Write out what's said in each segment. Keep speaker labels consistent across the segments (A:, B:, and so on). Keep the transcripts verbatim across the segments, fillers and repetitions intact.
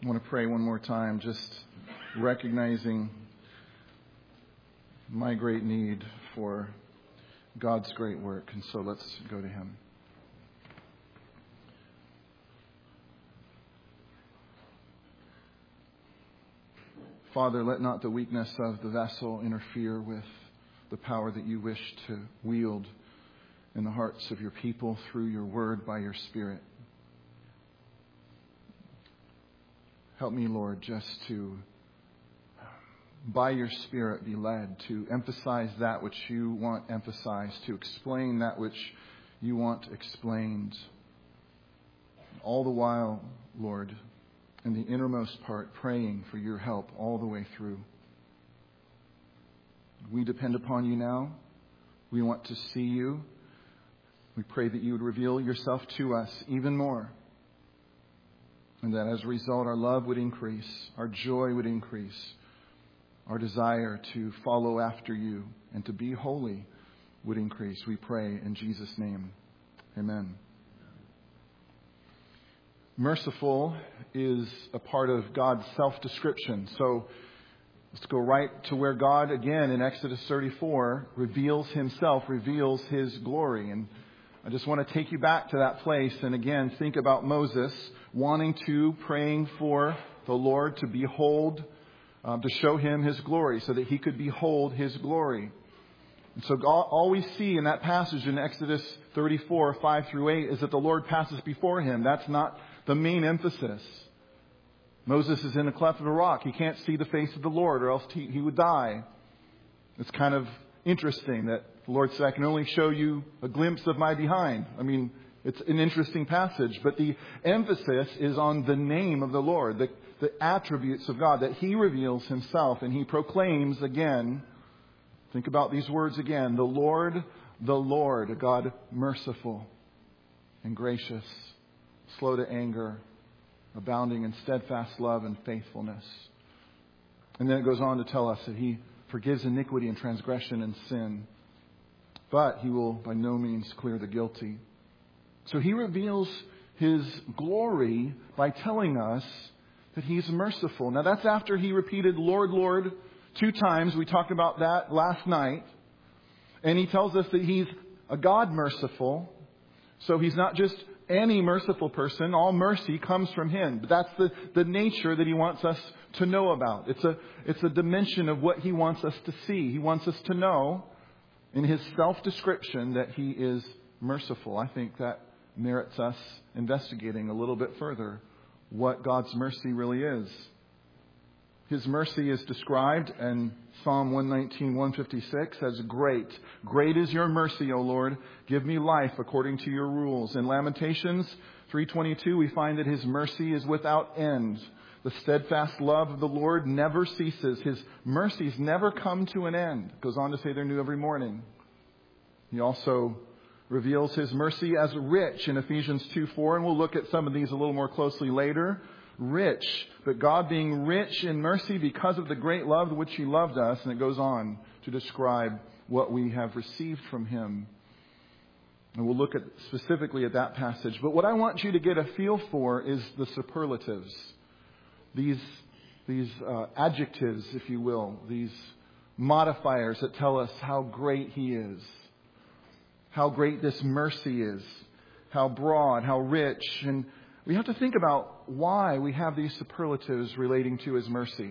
A: want to pray one more time, just recognizing my great need for God's great work. And so let's go to Him. Father, let not the weakness of the vessel interfere with the power that you wish to wield in the hearts of your people through your word by your Spirit. Help me, Lord, just to, by your Spirit, be led to emphasize that which you want emphasized, to explain that which you want explained. All the while, Lord, in the innermost part, praying for your help all the way through. We depend upon you now. We want to see you. We pray that you would reveal yourself to us even more. And that as a result, our love would increase, our joy would increase, our desire to follow after you and to be holy would increase. We pray in Jesus' name. Amen. Merciful is a part of God's self-description. So let's go right to where God, again, in Exodus thirty-four, reveals himself, reveals his glory. And I just want to take you back to that place and again think about Moses wanting to, praying for the Lord to behold, um, to show him his glory so that he could behold his glory. And so all we see in that passage in Exodus thirty-four, five through eight is that the Lord passes before him. That's not the main emphasis. Moses is in a cleft of a rock. He can't see the face of the Lord or else he, he would die. It's kind of interesting that the Lord said, I can only show you a glimpse of my behind. I mean, it's an interesting passage, but the emphasis is on the name of the Lord, the, the attributes of God, that he reveals himself and he proclaims again. Think about these words again. The Lord, the Lord, a God merciful and gracious, slow to anger, abounding in steadfast love and faithfulness. And then it goes on to tell us that he forgives iniquity and transgression and sin, but he will by no means clear the guilty. So he reveals his glory by telling us that he's merciful. Now that's after he repeated Lord, Lord two times. We talked about that last night. And he tells us that he's a God merciful. So he's not just any merciful person. All mercy comes from him. But that's the, the nature that he wants us to know about. It's a, it's a dimension of what he wants us to see. He wants us to know in his self-description that he is merciful. I think that merits us investigating a little bit further what God's mercy really is. His mercy is described in Psalm one nineteen, one fifty-six as great. Great is your mercy, O Lord. Give me life according to your rules. In Lamentations three twenty-two, we find that his mercy is without end. The steadfast love of the Lord never ceases. His mercies never come to an end. It goes on to say they're new every morning. He also reveals his mercy as rich in Ephesians two four, and we'll look at some of these a little more closely later. Rich, but God being rich in mercy because of the great love with which he loved us. And it goes on to describe what we have received from him. And we'll look at specifically at that passage. But what I want you to get a feel for is the superlatives. These, these uh, adjectives, if you will. These modifiers that tell us how great he is. How great this mercy is. How broad, how rich. And we have to think about why we have these superlatives relating to his mercy.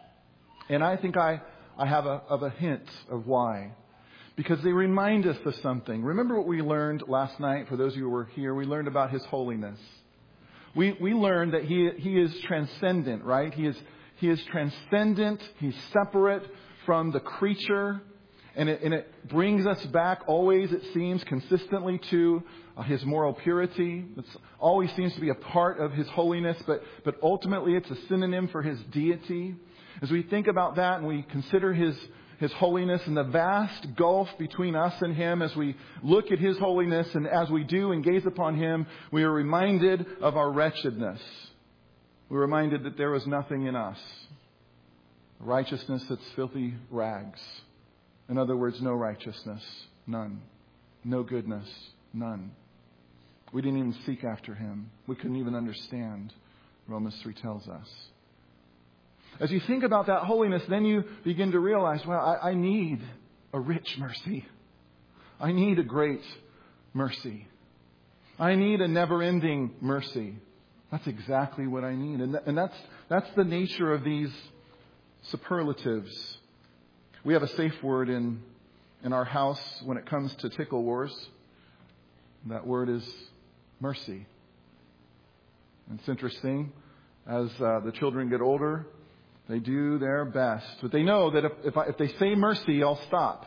A: And I think I, I have a, of a hint of why. Because they remind us of something. Remember what we learned last night? For those of you who were here, we learned about his holiness. We, we learned that he, he is transcendent, right? He is, he is transcendent. He's separate from the creature. And it, and it brings us back always, it seems, consistently to uh, his moral purity. It always seems to be a part of his holiness, but, but ultimately it's a synonym for his deity. As we think about that and we consider his, his holiness and the vast gulf between us and him, as we look at his holiness and as we do and gaze upon him, we are reminded of our wretchedness. We're reminded that there is nothing in us. Righteousness that's filthy rags. In other words, no righteousness, none. No goodness, none. We didn't even seek after him. We couldn't even understand Romans three tells us. As you think about that holiness, then you begin to realize, well, I, I need a rich mercy. I need a great mercy. I need a never-ending mercy. That's exactly what I need. And, th- and that's, that's the nature of these superlatives. We have a safe word in, in our house when it comes to tickle wars. That word is mercy. And it's interesting. As uh, the children get older, they do their best. But they know that if, if, I, if they say mercy, I'll stop.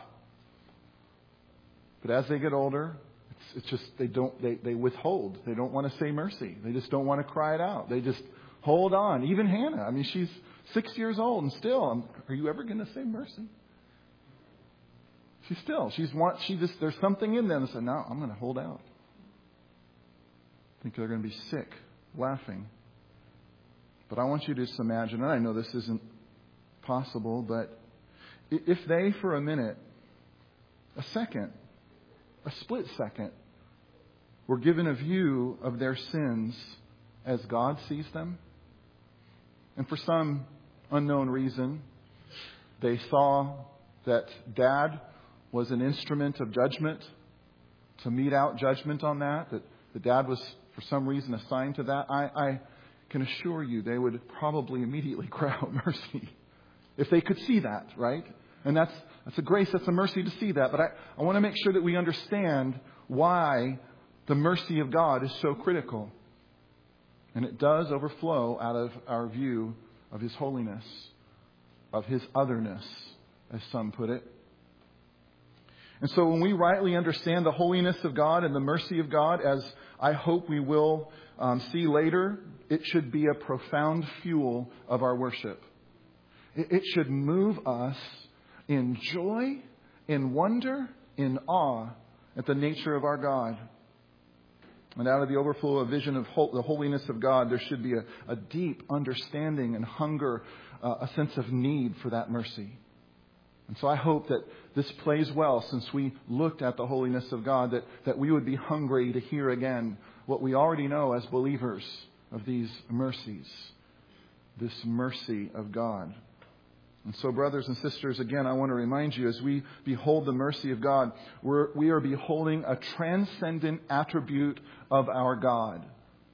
A: But as they get older, it's, it's just they don't they, they withhold. They don't want to say mercy. They just don't want to cry it out. They just hold on. Even Hannah. I mean, she's six years old and still. I'm, are you ever going to say mercy? She still. She's want. She just. There's something in them that says, "No, I'm going to hold out." I think they're going to be sick, laughing. But I want you to just imagine, and I know this isn't possible, but if they, for a minute, a second, a split second, were given a view of their sins as God sees them, and for some unknown reason, they saw that Dad was an instrument of judgment to mete out judgment on that, that the Dad was, for some reason, assigned to that, I... I can assure you they would probably immediately cry out mercy if they could see that, right? And that's that's a grace, that's a mercy to see that. But I, I want to make sure that we understand why the mercy of God is so critical. And it does overflow out of our view of His holiness, of His otherness, as some put it. And so when we rightly understand the holiness of God and the mercy of God, as I hope we will um, see later, it should be a profound fuel of our worship. It, it should move us in joy, in wonder, in awe at the nature of our God. And out of the overflow of vision of ho- the holiness of God, there should be a, a deep understanding and hunger, uh, a sense of need for that mercy. And so I hope that this plays well, since we looked at the holiness of God, that, that we would be hungry to hear again what we already know as believers of these mercies, this mercy of God. And so, brothers and sisters, again, I want to remind you, as we behold the mercy of God, we're, we are beholding a transcendent attribute of our God.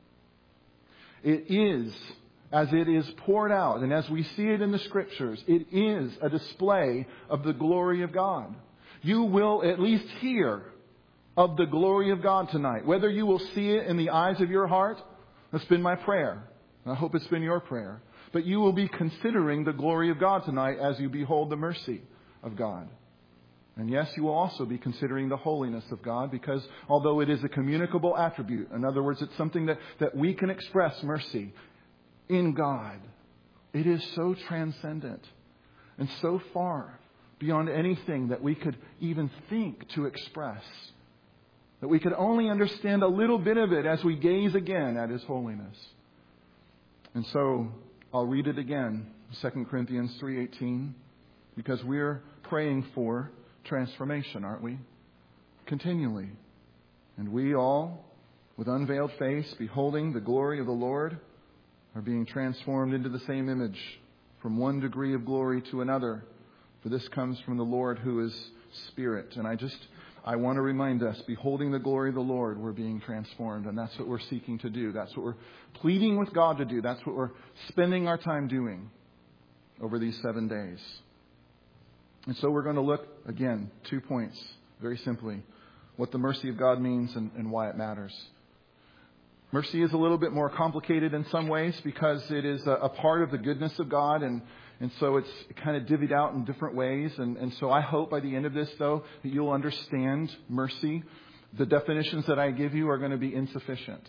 A: It is, as it is poured out, and as we see it in the Scriptures, it is a display of the glory of God. You will at least hear of the glory of God tonight. Whether you will see it in the eyes of your heart, that's been my prayer. And I hope it's been your prayer. But you will be considering the glory of God tonight as you behold the mercy of God. And yes, you will also be considering the holiness of God, because although it is a communicable attribute, in other words, it's something that, that we can express mercy in God, it is so transcendent and so far beyond anything that we could even think to express, that we could only understand a little bit of it as we gaze again at His holiness. And so I'll read it again, Second Corinthians three eighteen, because we're praying for transformation, aren't we? Continually. And we all, with unveiled face, beholding the glory of the Lord, are being transformed into the same image, from one degree of glory to another. For this comes from the Lord, who is Spirit. And I just, I want to remind us, beholding the glory of the Lord, we're being transformed. And that's what we're seeking to do. That's what we're pleading with God to do. That's what we're spending our time doing over these seven days. And so we're going to look, again, two points, very simply, what the mercy of God means and, and why it matters. Mercy is a little bit more complicated in some ways, because it is a, a part of the goodness of God, and, and so it's kind of divvied out in different ways. And, and so I hope by the end of this, though, that you'll understand mercy. The definitions that I give you are going to be insufficient.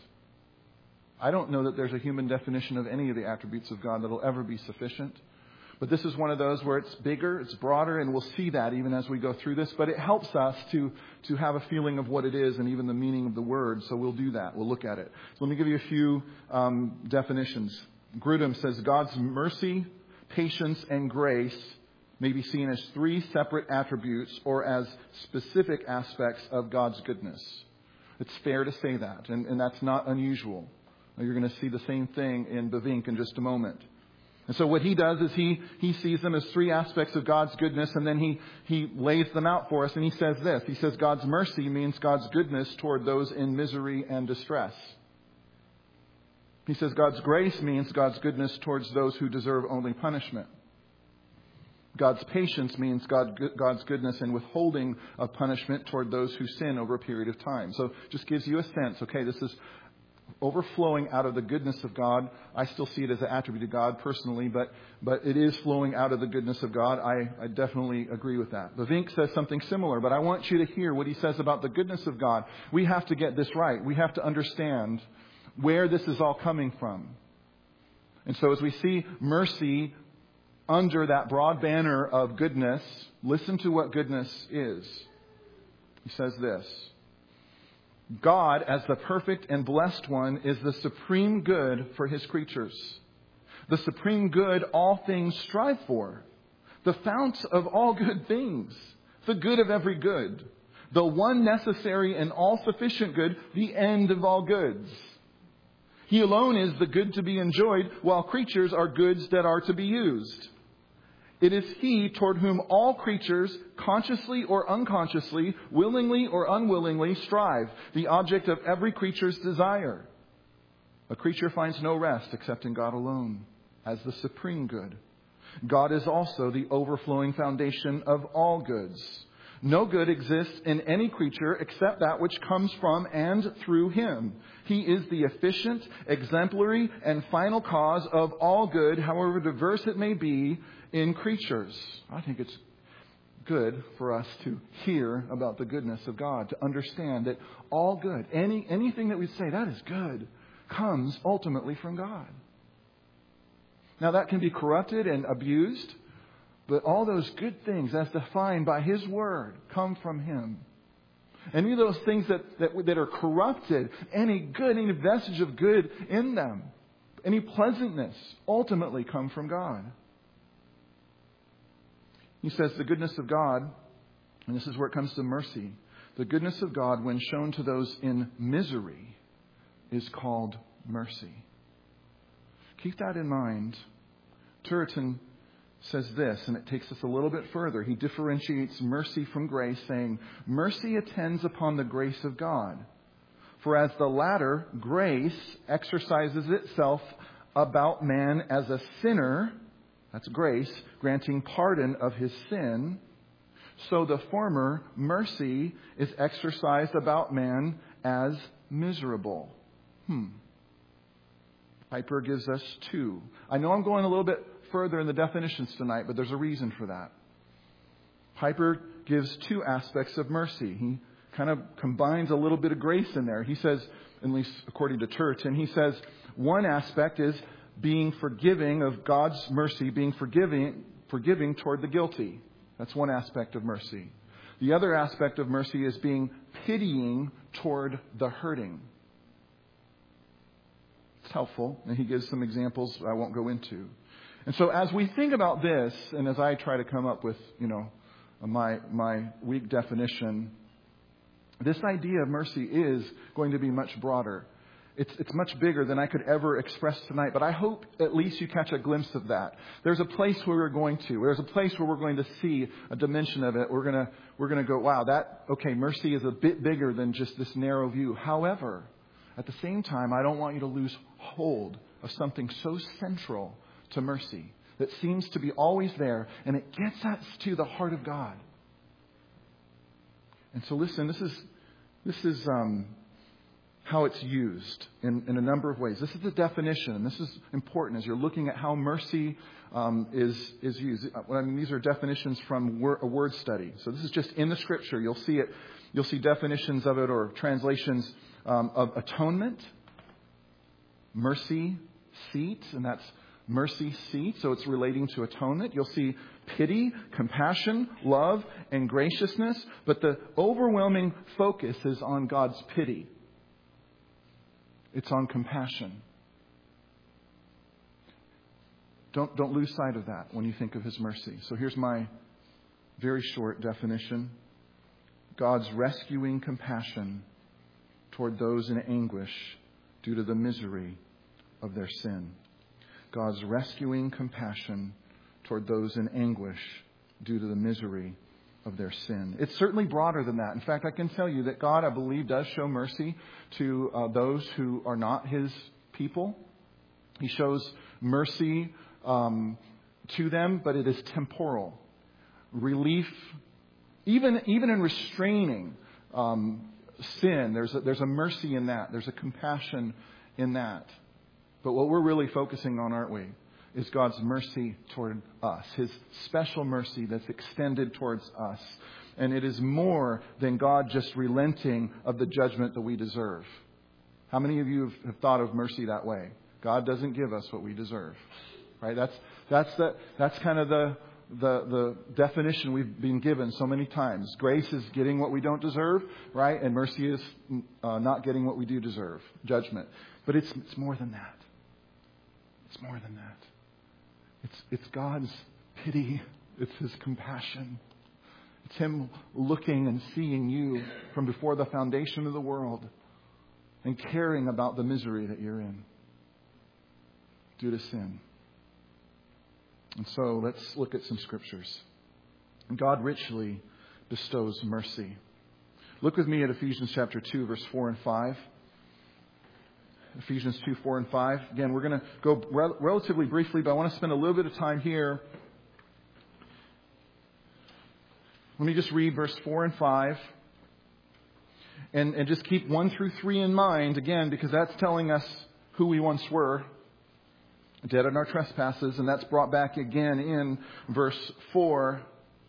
A: I don't know that there's a human definition of any of the attributes of God that will ever be sufficient. But this is one of those where it's bigger, it's broader, and we'll see that even as we go through this. But it helps us to, to have a feeling of what it is and even the meaning of the word. So we'll do that. We'll look at it. So let me give you a few um, definitions. Grudem says God's mercy, patience, and grace may be seen as three separate attributes or as specific aspects of God's goodness. It's fair to say that, and, and that's not unusual. You're going to see the same thing in Bavinck in just a moment. And so what he does is he, he sees them as three aspects of God's goodness, and then he, he lays them out for us, and he says this. He says God's mercy means God's goodness toward those in misery and distress. He says God's grace means God's goodness towards those who deserve only punishment. God's patience means God, God's goodness in withholding of punishment toward those who sin over a period of time. So it just gives you a sense, okay, this is overflowing out of the goodness of God. I still see it as an attribute of God personally, but but it is flowing out of the goodness of God. I, I definitely agree with that. Bavinck says something similar, but I want you to hear what he says about the goodness of God. We have to get this right. We have to understand where this is all coming from. And so as we see mercy under that broad banner of goodness, listen to what goodness is. He says this. God, as the perfect and blessed one, is the supreme good for his creatures. The supreme good all things strive for. The fount of all good things. The good of every good. The one necessary and all-sufficient good. The end of all goods. He alone is the good to be enjoyed, while creatures are goods that are to be used. It is He toward whom all creatures, consciously or unconsciously, willingly or unwillingly, strive, the object of every creature's desire. A creature finds no rest except in God alone, as the supreme good. God is also the overflowing foundation of all goods. No good exists in any creature except that which comes from and through Him. He is the efficient, exemplary, and final cause of all good, however diverse it may be, in creatures. I think it's good for us to hear about the goodness of God, to understand that all good, any anything that we say that is good, comes ultimately from God. Now that can be corrupted and abused, but all those good things as defined by His Word come from Him. Any of those things that, that, that are corrupted, any good, any vestige of good in them, any pleasantness, ultimately come from God. He says the goodness of God, and this is where it comes to mercy, the goodness of God when shown to those in misery is called mercy. Keep that in mind. Turretin says this, and it takes us a little bit further. He differentiates mercy from grace, saying, mercy attends upon the grace of God. For as the latter, grace, exercises itself about man as a sinner, that's grace, granting pardon of his sin. So the former, mercy, is exercised about man as miserable. Hmm. Piper gives us two. I know I'm going a little bit further in the definitions tonight, but there's a reason for that. Piper gives two aspects of mercy. He kind of combines a little bit of grace in there. He says, at least according to Turretin, he says one aspect is being forgiving of God's mercy, being forgiving, forgiving toward the guilty. That's one aspect of mercy. The other aspect of mercy is being pitying toward the hurting. It's helpful, and he gives some examples I won't go into. And so as we think about this, and as I try to come up with, you know, my my weak definition, this idea of mercy is going to be much broader. It's, it's much bigger than I could ever express tonight, but I hope at least you catch a glimpse of that. There's a place where we're going to. There's a place where we're going to see a dimension of it. We're going to, we're going to go, wow, that, okay, mercy is a bit bigger than just this narrow view. However, at the same time, I don't want you to lose hold of something so central to mercy that seems to be always there, and it gets us to the heart of God. And so listen, this is, this is, um, how it's used in, in a number of ways. This is the definition, and this is important as you're looking at how mercy um, is is used. I mean, these are definitions from wor- a word study. So this is just in the Scripture. You'll see it. You'll see definitions of it or translations um, of atonement, mercy seat, and that's mercy seat. So it's relating to atonement. You'll see pity, compassion, love, and graciousness. But the overwhelming focus is on God's pity. It's on compassion. Don't, don't lose sight of that when you think of His mercy. So here's my very short definition. God's rescuing compassion toward those in anguish due to the misery of their sin. God's rescuing compassion toward those in anguish due to the misery of their sin. It's certainly broader than that. In fact, I can tell you that God, I believe, does show mercy to uh, those who are not His people. He shows mercy um, to them, but it is temporal. Relief, even even in restraining um, sin, there's a, there's a mercy in that. There's a compassion in that. But what we're really focusing on, aren't we, is God's mercy toward us, His special mercy that's extended towards us. And it is more than God just relenting of the judgment that we deserve. How many of you have thought of mercy that way? God doesn't give us what we deserve. Right? That's that's the that's kind of the the the definition we've been given so many times. Grace is getting what we don't deserve, right? And mercy is uh, not getting what we do deserve, judgment. But it's it's more than that. It's more than that. It's it's God's pity. It's His compassion. It's Him looking and seeing you from before the foundation of the world and caring about the misery that you're in due to sin. And so let's look at some scriptures. God richly bestows mercy. Look with me at Ephesians chapter two, verse four and five. Ephesians two, four and five. Again, we're going to go rel- relatively briefly, but I want to spend a little bit of time here. Let me just read verse four and five. And, and just keep one through three in mind, again, because that's telling us who we once were, dead in our trespasses, and that's brought back again in verse four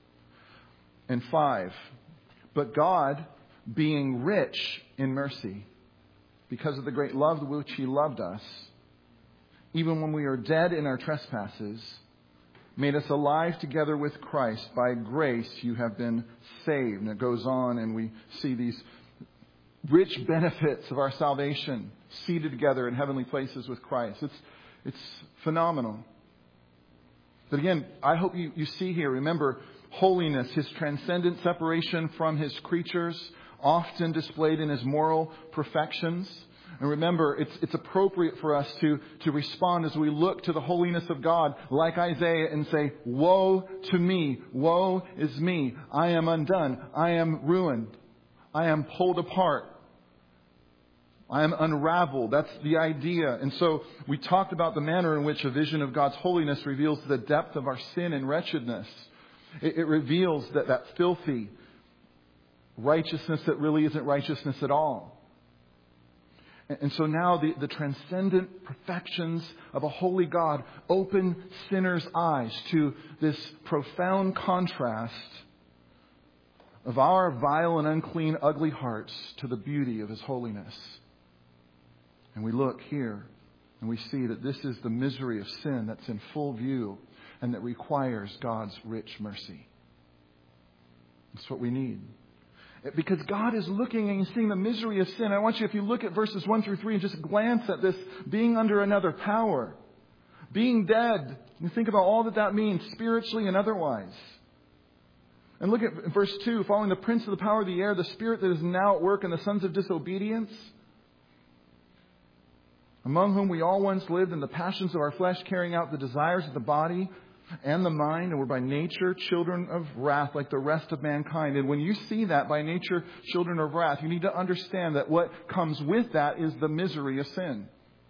A: and five. But God, being rich in mercy, because of the great love with which He loved us, even when we are dead in our trespasses, made us alive together with Christ. By grace you have been saved. And it goes on, and we see these rich benefits of our salvation seated together in heavenly places with Christ. It's it's phenomenal. But again, I hope you, you see here, remember, holiness, His transcendent separation from His creatures, often displayed in His moral perfections. And remember, it's it's appropriate for us to, to respond as we look to the holiness of God, like Isaiah, and say, woe to me, woe is me, I am undone, I am ruined, I am pulled apart, I am unraveled. That's the idea. And so we talked about the manner in which a vision of God's holiness reveals the depth of our sin and wretchedness. It, it reveals that, that filthy righteousness that really isn't righteousness at all. And, and so now the, the transcendent perfections of a holy God open sinners' eyes to this profound contrast of our vile and unclean, ugly hearts to the beauty of His holiness. And we look here and we see that this is the misery of sin that's in full view and that requires God's rich mercy. That's what we need. Because God is looking and He's seeing the misery of sin. I want you, if you look at verses one through three and just glance at this, being under another power, being dead, and think about all that that means spiritually and otherwise. And look at verse two, following the prince of the power of the air, the spirit that is now at work in the sons of disobedience, among whom we all once lived in the passions of our flesh, carrying out the desires of the body and the mind, and were by nature children of wrath like the rest of mankind. And when you see that, by nature children of wrath, you need to understand that what comes with that is the misery of sin.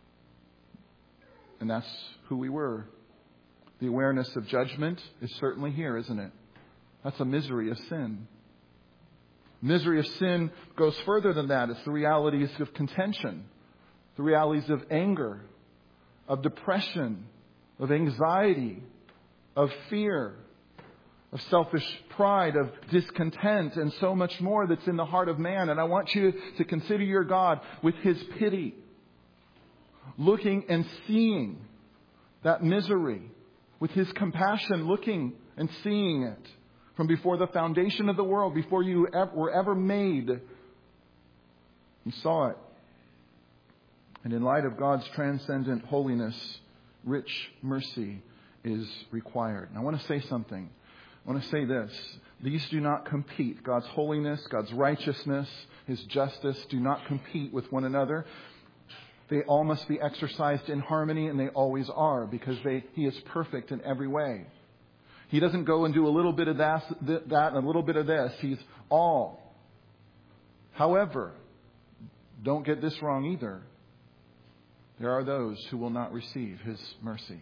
A: And that's who we were. The awareness of judgment is certainly here, isn't it? That's a misery of sin. Misery of sin goes further than that. It's the realities of contention, the realities of anger, of depression, of anxiety, of fear, of selfish pride, of discontent, and so much more that's in the heart of man. And I want you to consider your God with His pity, looking and seeing that misery, with His compassion, looking and seeing it from before the foundation of the world, before you were ever made. He saw it. And in light of God's transcendent holiness, rich mercy is required. And I want to say something. I want to say this. These do not compete. God's holiness, God's righteousness, His justice do not compete with one another. They all must be exercised in harmony, and they always are, because they, He is perfect in every way. He doesn't go and do a little bit of that, that and a little bit of this. He's all. However, don't get this wrong either. There are those who will not receive His mercy.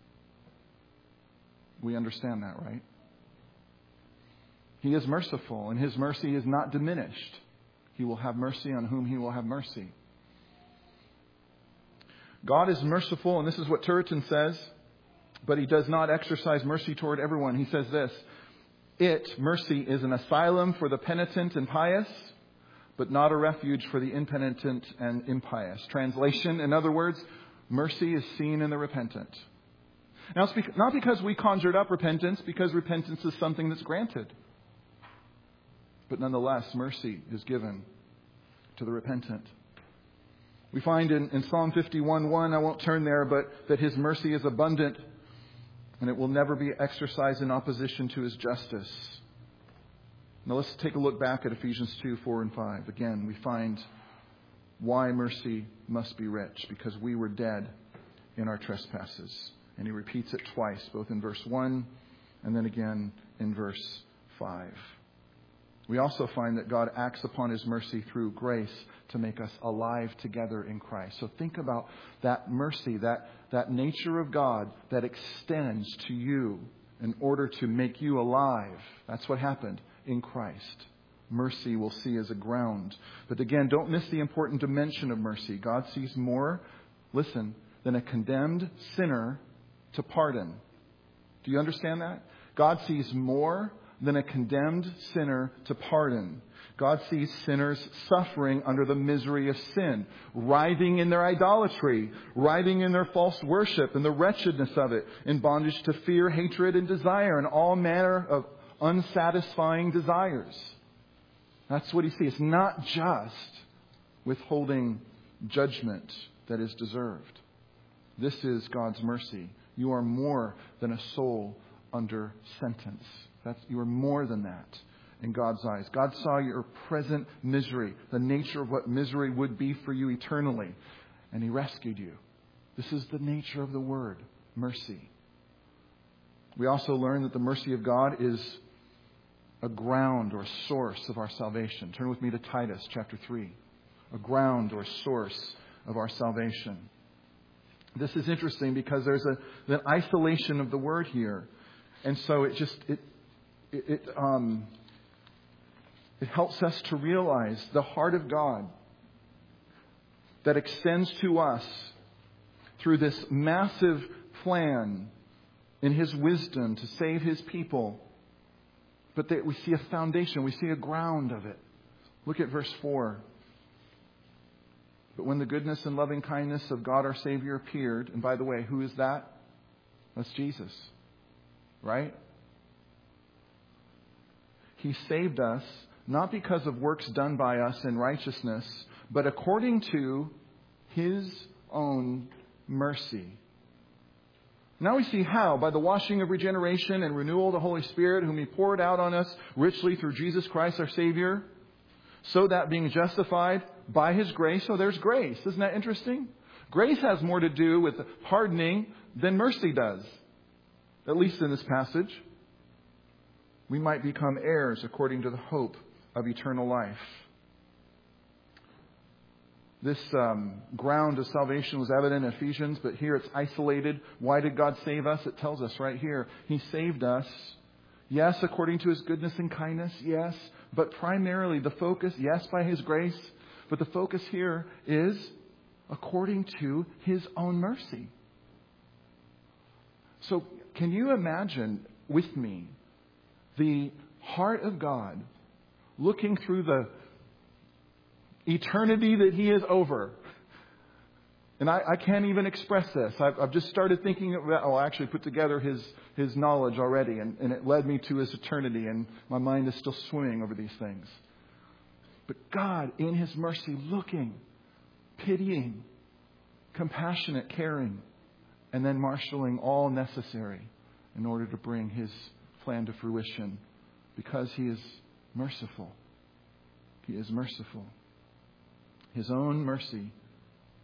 A: We understand that, right? He is merciful, and His mercy is not diminished. He will have mercy on whom He will have mercy. God is merciful, and this is what Turretin says, but He does not exercise mercy toward everyone. He says this: It, mercy, is an asylum for the penitent and pious, but not a refuge for the impenitent and impious. Translation, in other words, mercy is seen in the repentant. Now, it's not because we conjured up repentance, because repentance is something that's granted. But nonetheless, mercy is given to the repentant. We find in, in Psalm fifty-one one, I won't turn there, but that His mercy is abundant and it will never be exercised in opposition to His justice. Now let's take a look back at Ephesians two, four, and five. Again, we find why mercy must be rich, because we were dead in our trespasses. And he repeats it twice, both in verse one and then again in verse five. We also find that God acts upon His mercy through grace to make us alive together in Christ. So think about that mercy, that, that nature of God that extends to you in order to make you alive. That's what happened in Christ. Mercy we'll see as a ground. But again, don't miss the important dimension of mercy. God sees more, listen, than a condemned sinner to pardon. Do you understand that? God sees more than a condemned sinner to pardon. God sees sinners suffering under the misery of sin, writhing in their idolatry, writhing in their false worship and the wretchedness of it, in bondage to fear, hatred, and desire, and all manner of unsatisfying desires. That's what He sees. It's not just withholding judgment that is deserved. This is God's mercy. You are more than a soul under sentence. That's, you are more than that in God's eyes. God saw your present misery, the nature of what misery would be for you eternally, and He rescued you. This is the nature of the word, mercy. We also learn that the mercy of God is a ground or source of our salvation. Turn with me to Titus chapter three. A ground or source of our salvation. This is interesting because there's a, an isolation of the word here. And so it just, it, it, it, um, it helps us to realize the heart of God that extends to us through this massive plan in His wisdom to save His people. But that we see a foundation, we see a ground of it. Look at verse four. But when the goodness and loving kindness of God our Savior appeared, and by the way, who is that? That's Jesus. Right? He saved us not because of works done by us in righteousness, but according to His own mercy. Now we see how, by the washing of regeneration and renewal of the Holy Spirit, whom He poured out on us richly through Jesus Christ our Savior, so that being justified by His grace, so there's grace. Isn't that interesting? Grace has more to do with pardoning than mercy does. At least in this passage. We might become heirs according to the hope of eternal life. This um, ground of salvation was evident in Ephesians, but here it's isolated. Why did God save us? It tells us right here. He saved us, yes, according to His goodness and kindness, yes, but primarily the focus, yes, by His grace, but the focus here is according to His own mercy. So can you imagine with me the heart of God looking through the eternity that He is over? And I, I can't even express this. I've, I've just started thinking about, oh, I actually put together His, His knowledge already, and, and it led me to His eternity, and my mind is still swimming over these things. But God, in His mercy, looking, pitying, compassionate, caring, and then marshaling all necessary in order to bring His plan to fruition, because He is merciful. He is merciful. His own mercy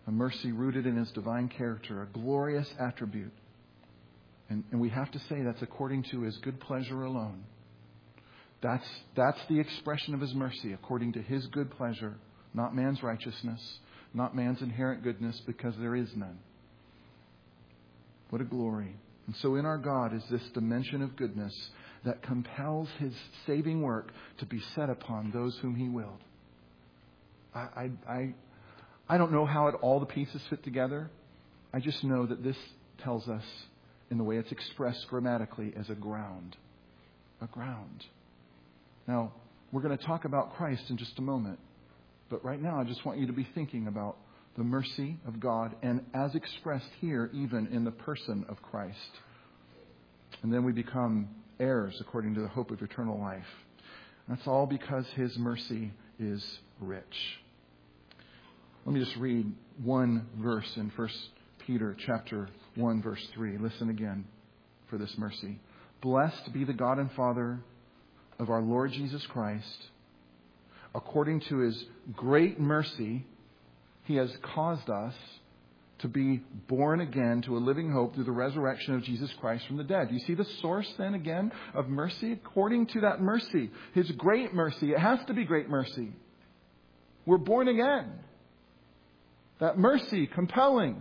A: A mercy rooted in His divine character, a glorious attribute. And, and we have to say that's according to His good pleasure alone. That's, that's the expression of His mercy, according to His good pleasure, not man's righteousness, not man's inherent goodness, because there is none. What a glory. And so in our God is this dimension of goodness that compels His saving work to be set upon those whom He willed. I, I, I, I don't know how it, all the pieces fit together. I just know that this tells us, in the way it's expressed grammatically, as a ground. A ground. Now, we're going to talk about Christ in just a moment. But right now, I just want you to be thinking about the mercy of God, and as expressed here, even in the person of Christ. And then we become heirs according to the hope of eternal life. That's all because His mercy is rich. Let me just read one verse in First Peter chapter one, verse three. Listen again for this mercy. Blessed be the God and Father of our Lord Jesus Christ. According to His great mercy, He has caused us to be born again to a living hope through the resurrection of Jesus Christ from the dead. You see the source then again of mercy? According to that mercy, His great mercy. It has to be great mercy. We're born again. That mercy, compelling.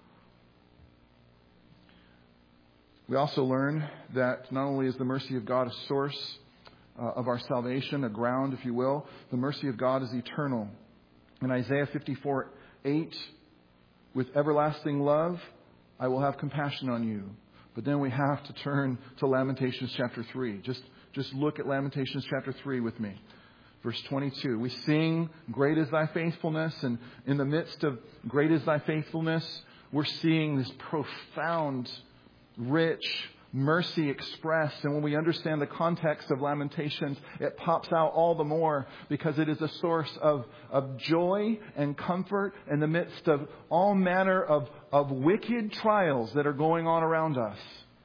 A: We also learn that not only is the mercy of God a source uh, of our salvation, a ground, if you will, the mercy of God is eternal. In Isaiah fifty-four eight, with everlasting love, I will have compassion on you. But then we have to turn to Lamentations chapter three. Just, just look at Lamentations chapter three with me. Verse twenty-two, we sing, great is thy faithfulness. And in the midst of great is thy faithfulness, we're seeing this profound, rich mercy expressed. And when we understand the context of Lamentations, it pops out all the more because it is a source of, of joy and comfort in the midst of all manner of, of wicked trials that are going on around us.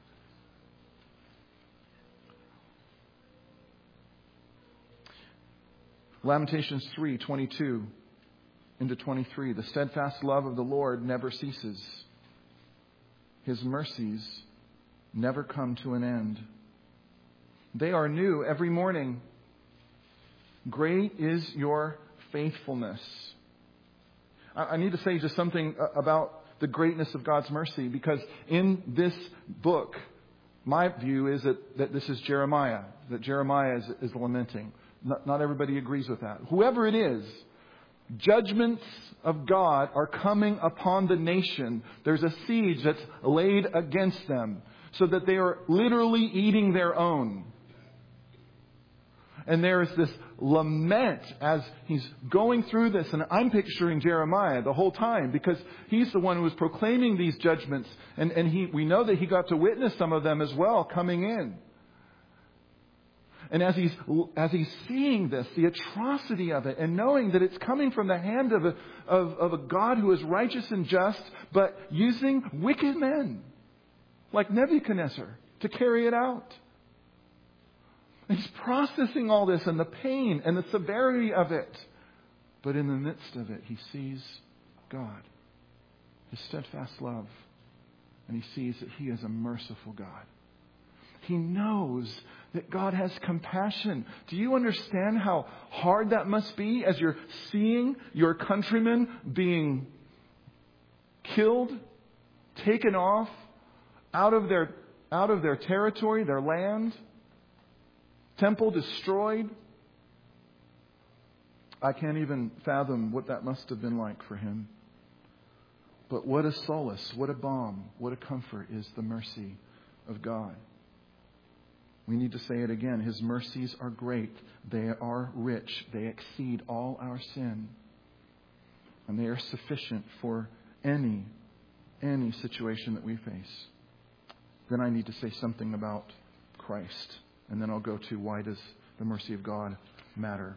A: Lamentations three twenty-two into twenty-three. The steadfast love of the Lord never ceases. His mercies never come to an end. They are new every morning. Great is your faithfulness. I need to say just something about the greatness of God's mercy, because in this book, my view is that, that this is Jeremiah, that Jeremiah is, is lamenting. Not, not everybody agrees with that. Whoever it is, judgments of God are coming upon the nation. There's a siege that's laid against them so that they are literally eating their own. And there's this lament as he's going through this. And I'm picturing Jeremiah the whole time because he's the one who was proclaiming these judgments. And, and he, we know that he got to witness some of them as well coming in. And as he's, as he's seeing this, the atrocity of it, and knowing that it's coming from the hand of a, of, of a God who is righteous and just, but using wicked men like Nebuchadnezzar to carry it out. And he's processing all this and the pain and the severity of it. But in the midst of it, he sees God, His steadfast love. And he sees that He is a merciful God. He knows that God has compassion. Do you understand how hard that must be as you're seeing your countrymen being killed, taken off, out of their, out of their territory, their land, temple destroyed? I can't even fathom what that must have been like for him. But what a solace, what a balm, what a comfort is the mercy of God. We need to say it again. His mercies are great. They are rich. They exceed all our sin. And they are sufficient for any, any situation that we face. Then I need to say something about Christ. And then I'll go to why does the mercy of God matter.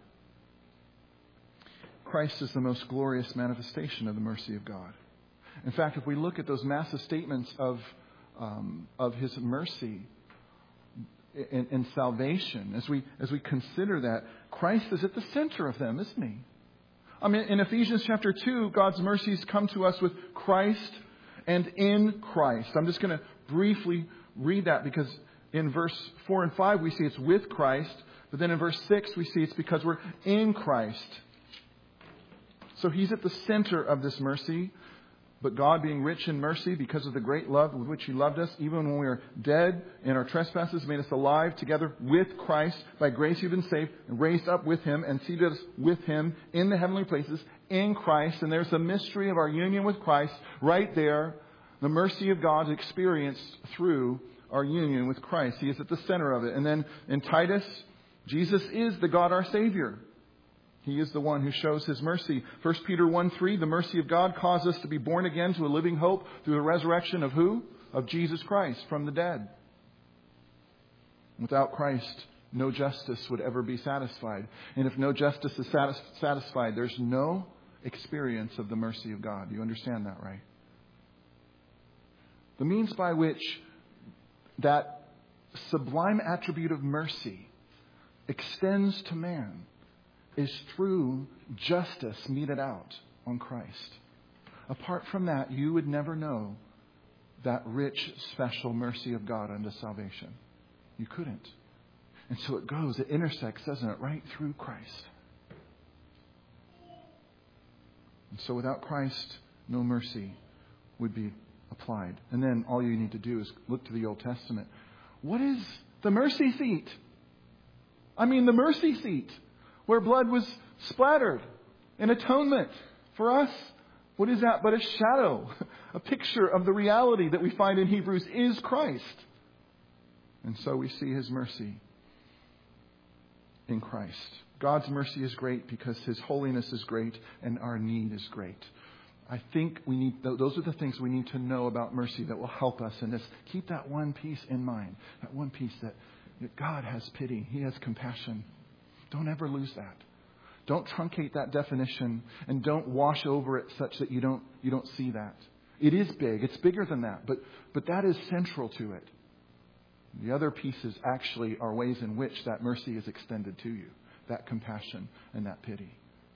A: Christ is the most glorious manifestation of the mercy of God. In fact, if we look at those massive statements of, um, of His mercy, And, and salvation, as we as we consider that, Christ is at the center of them, isn't He? I mean, in Ephesians chapter two, God's mercies come to us with Christ and in Christ. I'm just going to briefly read that because in verse four and five we see it's with Christ. But then in verse six we see it's because we're in Christ. So He's at the center of this mercy. But God, being rich in mercy because of the great love with which He loved us, even when we were dead in our trespasses, made us alive together with Christ. By grace you've been saved, and raised up with Him, and seated us with Him in the heavenly places in Christ. And there's the mystery of our union with Christ right there. The mercy of God experienced through our union with Christ. He is at the center of it. And then in Titus, Jesus is the God our Savior. He is the one who shows His mercy. First Peter one three, the mercy of God caused us to be born again to a living hope through the resurrection of who? Of Jesus Christ from the dead. Without Christ, no justice would ever be satisfied. And if no justice is satis- satisfied, there's no experience of the mercy of God. You understand that, right? The means by which that sublime attribute of mercy extends to man is through justice meted out on Christ. Apart from that, you would never know that rich, special mercy of God unto salvation. You couldn't. And so it goes, it intersects, doesn't it, right through Christ. And so without Christ, no mercy would be applied. And then all you need to do is look to the Old Testament. What is the mercy seat? I mean, the mercy seat, where blood was splattered in atonement for us. What is that but a shadow, a picture of the reality that we find in Hebrews is Christ. And so we see His mercy in Christ. God's mercy is great because His holiness is great and our need is great. I think we need, those are the things we need to know about mercy that will help us in this. Keep that one piece in mind. That one piece that God has pity. He has compassion. Don't ever lose that. Don't truncate that definition and don't wash over it such that you don't you don't see that. It is big. It's bigger than that. But but that is central to it. The other pieces actually are ways in which that mercy is extended to you. That compassion and that pity.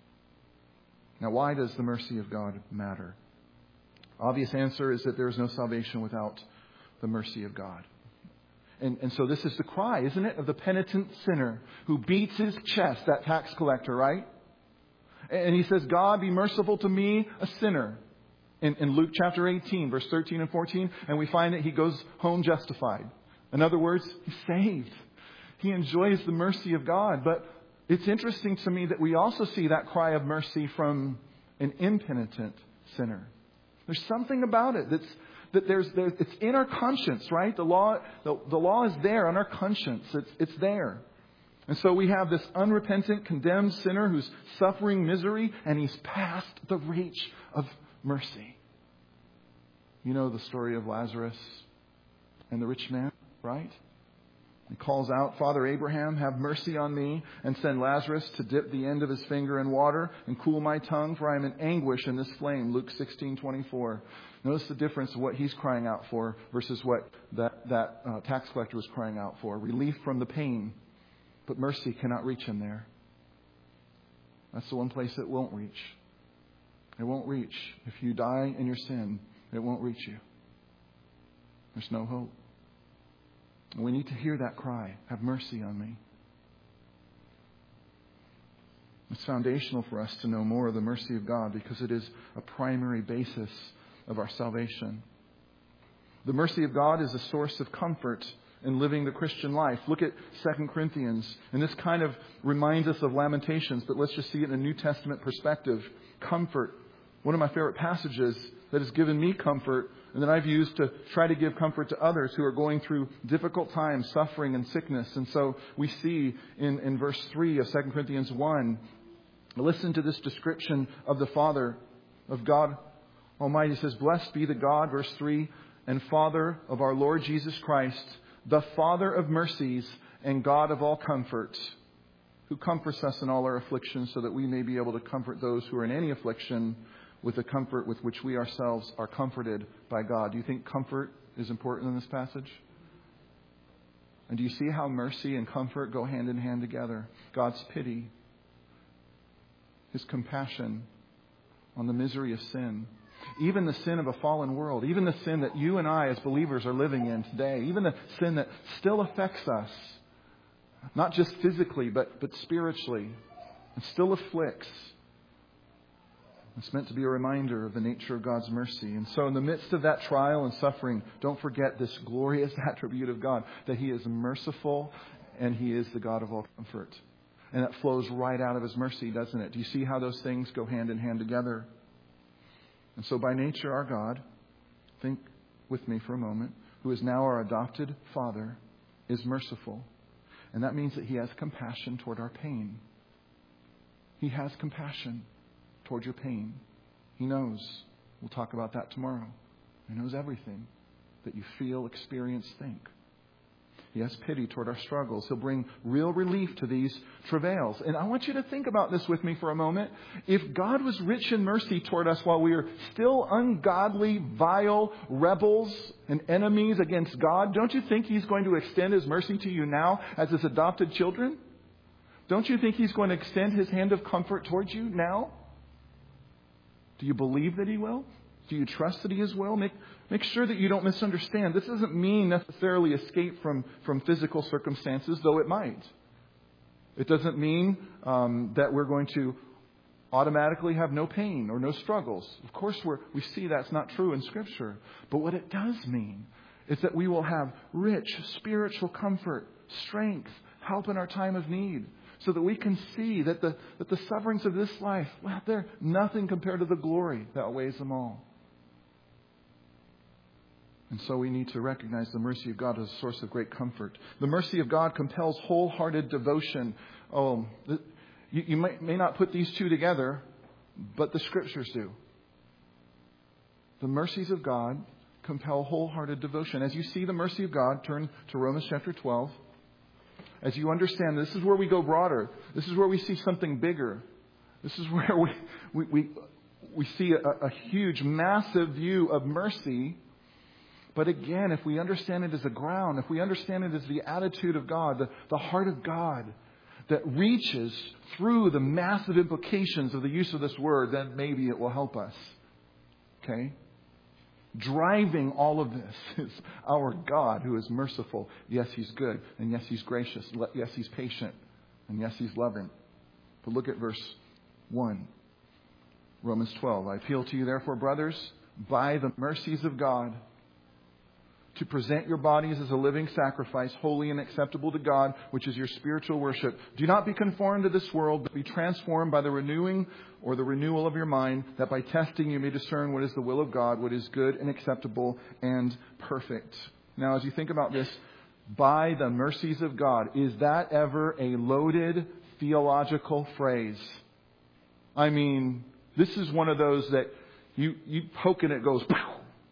A: Now, why does the mercy of God matter? Obvious answer is that there is no salvation without the mercy of God. And, and so this is the cry, isn't it, of the penitent sinner who beats his chest, that tax collector, right? And he says, God, be merciful to me, a sinner. In, in Luke chapter eighteen, verse thirteen and fourteen, and we find that he goes home justified. In other words, he's saved. He enjoys the mercy of God. But it's interesting to me that we also see that cry of mercy from an impenitent sinner. There's something about it that's that there's, there's it's in our conscience, right? The law, the, the law is there on our conscience. It's, it's there. And so we have this unrepentant, condemned sinner who's suffering misery, and he's past the reach of mercy. You know the story of Lazarus and the rich man, right? He calls out, Father Abraham, have mercy on me and send Lazarus to dip the end of his finger in water and cool my tongue, for I am in anguish in this flame. Luke sixteen twenty-four. Notice the difference of what he's crying out for versus what that, that uh, tax collector was crying out for. Relief from the pain. But mercy cannot reach him there. That's the one place it won't reach. It won't reach. If you die in your sin, it won't reach you. There's no hope. We need to hear that cry. Have mercy on me. It's foundational for us to know more of the mercy of God because it is a primary basis of our salvation. The mercy of God is a source of comfort in living the Christian life. Look at Second Corinthians. And this kind of reminds us of Lamentations, but let's just see it in a New Testament perspective. Comfort. One of my favorite passages that has given me comfort and that I've used to try to give comfort to others who are going through difficult times, suffering and sickness. And so we see in, in verse three of Second Corinthians one, listen to this description of the Father, of God Almighty. It says, blessed be the God, verse three, and Father of our Lord Jesus Christ, the Father of mercies and God of all comfort, who comforts us in all our afflictions so that we may be able to comfort those who are in any affliction with the comfort with which we ourselves are comforted by God. Do you think comfort is important in this passage? And do you see how mercy and comfort go hand in hand together? God's pity, His compassion on the misery of sin. Even the sin of a fallen world. Even the sin that you and I as believers are living in today. Even the sin that still affects us. Not just physically, but, but spiritually. And still afflicts. It's meant to be a reminder of the nature of God's mercy. And so in the midst of that trial and suffering, don't forget this glorious attribute of God. That He is merciful and He is the God of all comfort. And that flows right out of His mercy, doesn't it? Do you see how those things go hand in hand together? And so by nature, our God, think with me for a moment, who is now our adopted Father, is merciful. And that means that He has compassion toward our pain. He has compassion toward your pain. He knows. We'll talk about that tomorrow. He knows everything that you feel, experience, think. He has pity toward our struggles. He'll bring real relief to these travails. And I want you to think about this with me for a moment. If God was rich in mercy toward us while we are still ungodly, vile rebels and enemies against God, don't you think He's going to extend His mercy to you now as His adopted children? Don't you think He's going to extend His hand of comfort towards you now? Do you believe that He will? Do you trust that He is will? Make, make sure that you don't misunderstand. This doesn't mean necessarily escape from, from physical circumstances, though it might. It doesn't mean um, that we're going to automatically have no pain or no struggles. Of course, we're, we see that's not true in Scripture. But what it does mean is that we will have rich spiritual comfort, strength, help in our time of need. So that we can see that the, that the sufferings of this life, well, they're nothing compared to the glory that outweighs them all. And so we need to recognize the mercy of God as a source of great comfort. The mercy of God compels wholehearted devotion. Oh, you, you may, may not put these two together, but the Scriptures do. The mercies of God compel wholehearted devotion. As you see the mercy of God, turn to Romans chapter twelve. As you understand, this is where we go broader. This is where we see something bigger. This is where we we we, we see a, a huge, massive view of mercy. But again, if we understand it as a ground, if we understand it as the attitude of God, the, the heart of God that reaches through the massive implications of the use of this word, then maybe it will help us. Okay? Driving all of this is our God who is merciful. Yes, He's good. And yes, He's gracious. Yes, He's patient. And yes, He's loving. But look at verse one. Romans twelve. I appeal to you, therefore, brothers, by the mercies of God, to present your bodies as a living sacrifice, holy and acceptable to God, which is your spiritual worship. Do not be conformed to this world, but be transformed by the renewing or the renewal of your mind, that by testing you may discern what is the will of God, what is good and acceptable and perfect. Now, as you think about this, by the mercies of God, is that ever a loaded theological phrase? I mean, this is one of those that you, you poke and it goes, pow!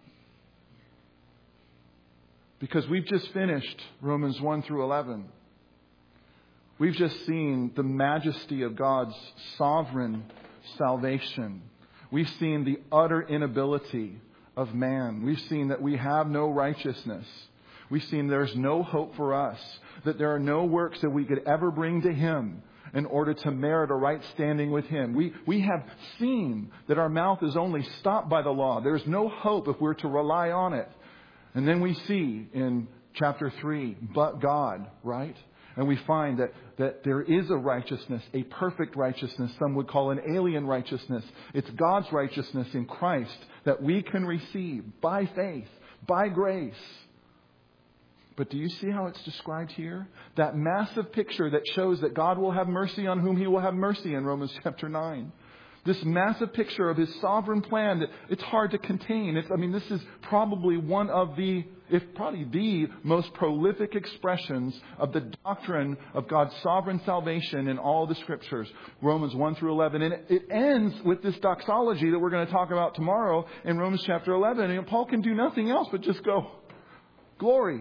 A: Because we've just finished Romans one through eleven. We've just seen the majesty of God's sovereign salvation. We've seen the utter inability of man. We've seen that we have no righteousness. We've seen there's no hope for us. That there are no works that we could ever bring to Him in order to merit a right standing with Him. We, we have seen that our mouth is only stopped by the law. There's no hope if we're to rely on it. And then we see in chapter three, but God, right? And we find that, that there is a righteousness, a perfect righteousness. Some would call an alien righteousness. It's God's righteousness in Christ that we can receive by faith, by grace. But do you see how it's described here? That massive picture that shows that God will have mercy on whom He will have mercy in Romans chapter nine. This massive picture of His sovereign plan that it's hard to contain. It's, I mean, this is probably one of the, if probably the most prolific expressions of the doctrine of God's sovereign salvation in all the Scriptures. Romans one through eleven. And it ends with this doxology that we're going to talk about tomorrow in Romans chapter eleven. And Paul can do nothing else but just go, glory.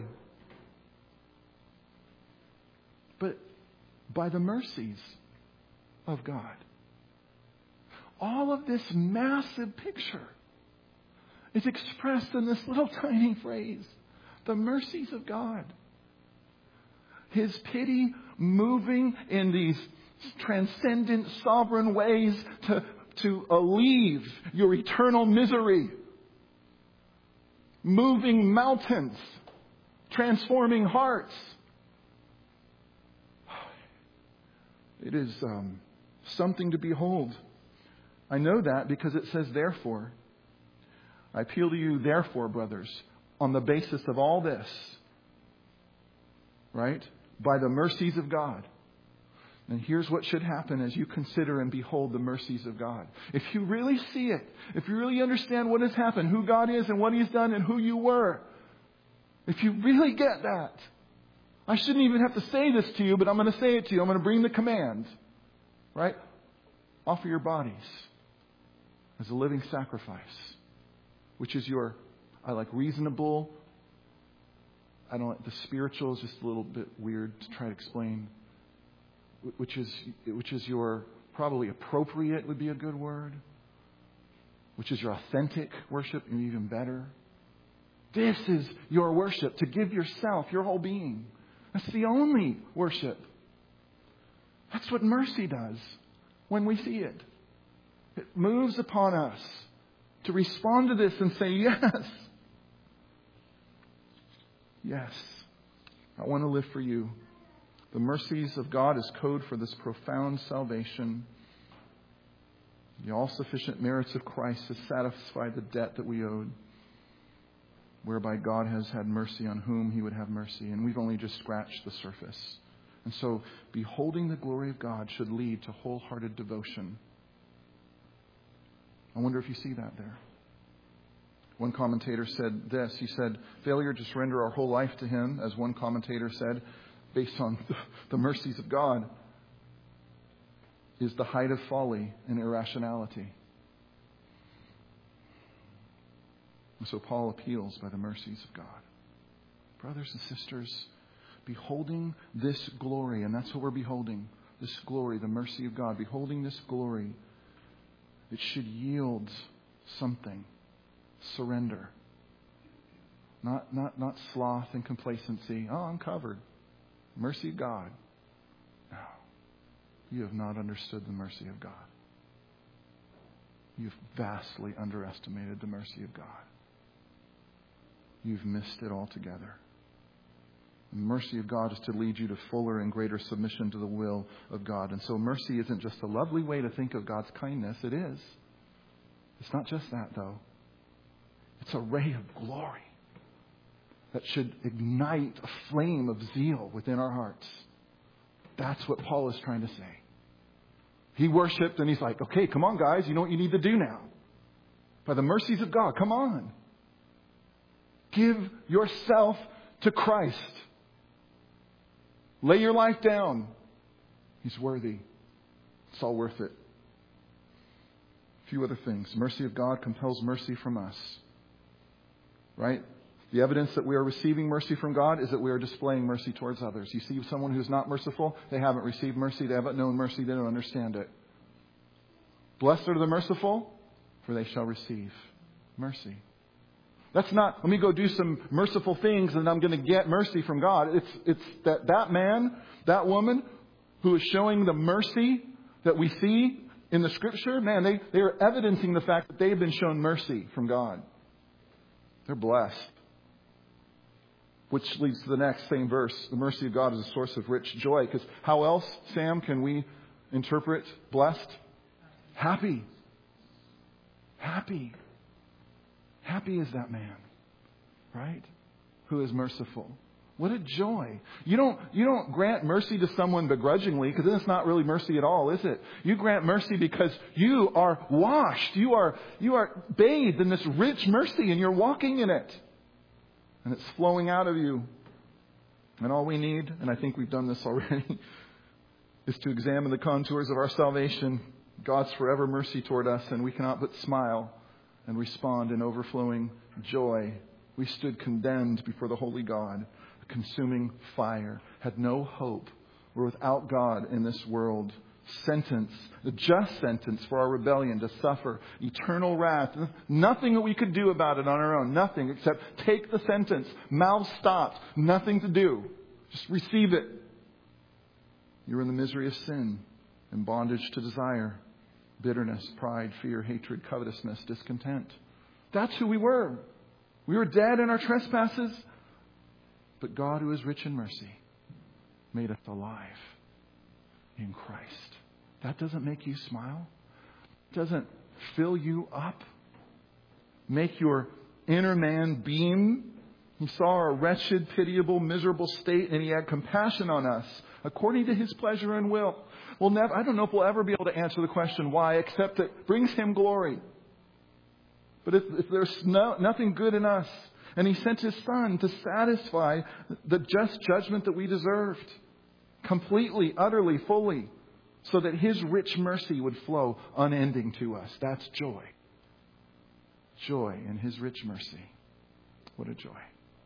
A: But by the mercies of God. All of this massive picture is expressed in this little tiny phrase, the mercies of God. His pity moving in these transcendent, sovereign ways to, to alleviate your eternal misery. Moving mountains, transforming hearts. It is um, something to behold. I know that because it says therefore. I appeal to you, therefore, brothers, on the basis of all this, right? By the mercies of God. And here's what should happen as you consider and behold the mercies of God. If you really see it, if you really understand what has happened, who God is and what He's done and who you were, if you really get that, I shouldn't even have to say this to you, but I'm going to say it to you. I'm going to bring the command, right? Offer your bodies as a living sacrifice, which is your, I like reasonable, I don't, the spiritual is just a little bit weird to try to explain. Which is which is your probably appropriate would be a good word. Which is your authentic worship, and even better. This is your worship, to give yourself, your whole being. That's the only worship. That's what mercy does when we see it. It moves upon us to respond to this and say, yes. Yes. I want to live for you. The mercies of God is code for this profound salvation. The all-sufficient merits of Christ has satisfied the debt that we owed, whereby God has had mercy on whom He would have mercy. And we've only just scratched the surface. And so, beholding the glory of God should lead to wholehearted devotion. I wonder if you see that there. One commentator said this. He said, failure to surrender our whole life to Him, as one commentator said, based on the mercies of God, is the height of folly and irrationality. And so Paul appeals by the mercies of God. Brothers and sisters, beholding this glory, and that's what we're beholding, this glory, the mercy of God, beholding this glory, it should yield something. Surrender. Not, not, not sloth and complacency. Oh, I'm covered. Mercy of God. No. You have not understood the mercy of God. You've vastly underestimated the mercy of God. You've missed it altogether. The mercy of God is to lead you to fuller and greater submission to the will of God. And so mercy isn't just a lovely way to think of God's kindness. It is. It's not just that, though. It's a ray of glory that should ignite a flame of zeal within our hearts. That's what Paul is trying to say. He worshipped and he's like, okay, come on, guys. You know what you need to do now. By the mercies of God, come on. Give yourself to Christ. Lay your life down. He's worthy. It's all worth it. A few other things. Mercy of God compels mercy from us. Right? The evidence that we are receiving mercy from God is that we are displaying mercy towards others. You see someone who's not merciful, they haven't received mercy, they haven't known mercy, they don't understand it. Blessed are the merciful, for they shall receive mercy. That's not, let me go do some merciful things and I'm going to get mercy from God. It's it's that that man, that woman who is showing the mercy that we see in the Scripture, man, they, they are evidencing the fact that they've been shown mercy from God. They're blessed. Which leads to the next same verse. The mercy of God is a source of rich joy. Because how else, Sam, can we interpret blessed? Happy. Happy. Happy is that man, right? Who is merciful. What a joy. You don't, you don't grant mercy to someone begrudgingly, because then it's not really mercy at all, is it? You grant mercy because you are washed. You are, you are bathed in this rich mercy and you're walking in it. And it's flowing out of you. And all we need, and I think we've done this already, is to examine the contours of our salvation, God's forever mercy toward us, and we cannot but smile and respond in overflowing joy. We stood condemned before the holy God, a consuming fire, had no hope. We're without God in this world. Sentence, the just sentence for our rebellion, to suffer eternal wrath. Nothing that we could do about it on our own. Nothing except take the sentence. Mouth stopped. Nothing to do. Just receive it. You're in the misery of sin. in bondage to desire, bitterness, pride, fear, hatred, covetousness, discontent. That's who we were. We were dead in our trespasses, but God, who is rich in mercy, made us alive in Christ. That doesn't make you smile? Doesn't fill you up? Make your inner man beam? He saw our wretched, pitiable, miserable state, and He had compassion on us according to His pleasure and will. We'll never, I don't know if we'll ever be able to answer the question why, except that it brings Him glory. But if, if there's no, nothing good in us, and He sent His Son to satisfy the just judgment that we deserved, completely, utterly, fully, so that His rich mercy would flow unending to us. That's joy. Joy in His rich mercy. What a joy.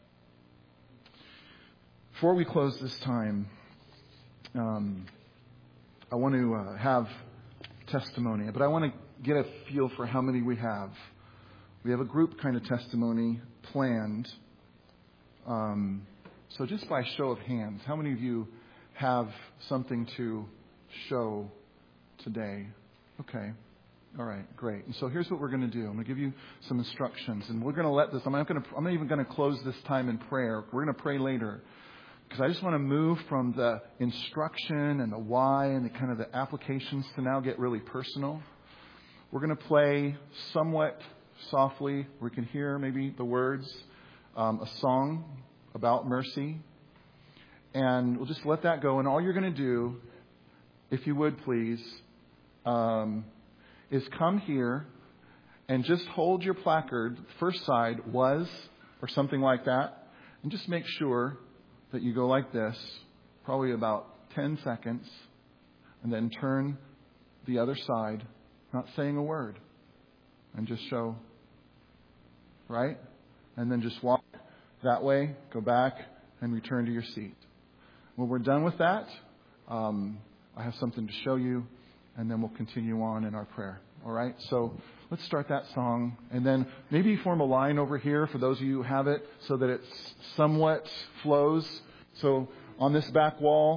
A: Before we close this time, um, I want to uh, have testimony, but I want to get a feel for how many we have. We have a group kind of testimony planned. Um, so just by show of hands, how many of you have something to show today? Okay. All right, great. And so here's what we're going to do. I'm going to give you some instructions, and we're going to let this. I'm not going to. I'm not even going to close this time in prayer. We're going to pray later, because I just want to move from the instruction and the why and the kind of the applications to now get really personal. We're going to play somewhat softly. We can hear maybe the words, um, a song about mercy, and we'll just let that go. And all you're going to do, if you would please, um, is come here and just hold your placard. First side, was, or something like that. And just make sure that you go like this, probably about ten seconds. And then turn the other side, not saying a word. And just show, right? And then just walk that way, go back, and return to your seat. When we're done with that, um, I have something to show you. And then we'll continue on in our prayer. All right? So let's start that song. And then maybe form a line over here for those of you who have it so that it somewhat flows. So on this back wall,